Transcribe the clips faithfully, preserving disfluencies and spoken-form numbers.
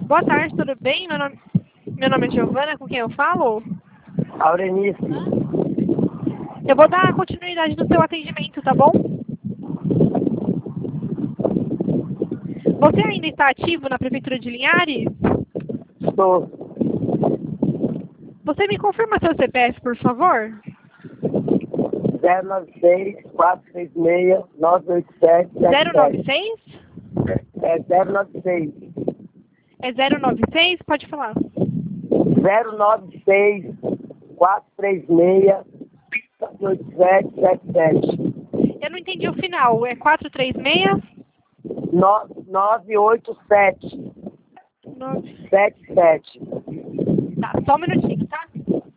Boa tarde, tudo bem? Meu nome, meu nome é Giovana, com quem eu falo? Aurenice. Eu vou dar continuidade no seu atendimento, tá bom? Você ainda está ativo na Prefeitura de Linhares? Estou. Você me confirma seu C P F, por favor? zero nove seis, quatro seis seis, nove oito sete, sete zero nove seis? É zero nove seis. É zero nove seis? Pode falar. zero nove seis, quatro três seis, nove oito sete, sete sete. Eu não entendi o final. É quatro três seis? nove oito sete, Nove- sete sete. Tá, só um minutinho, tá?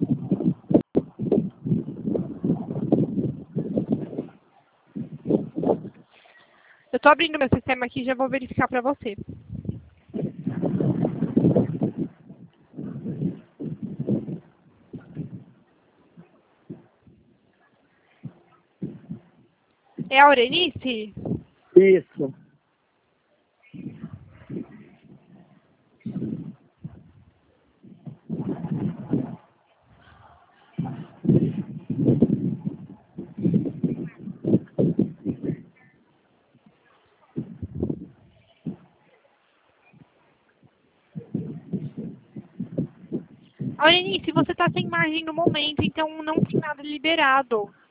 Eu tô abrindo meu sistema aqui e já vou verificar pra você. É a Aurenice? Isso. Aurenice, você tá sem margem no momento, então não tem nada liberado.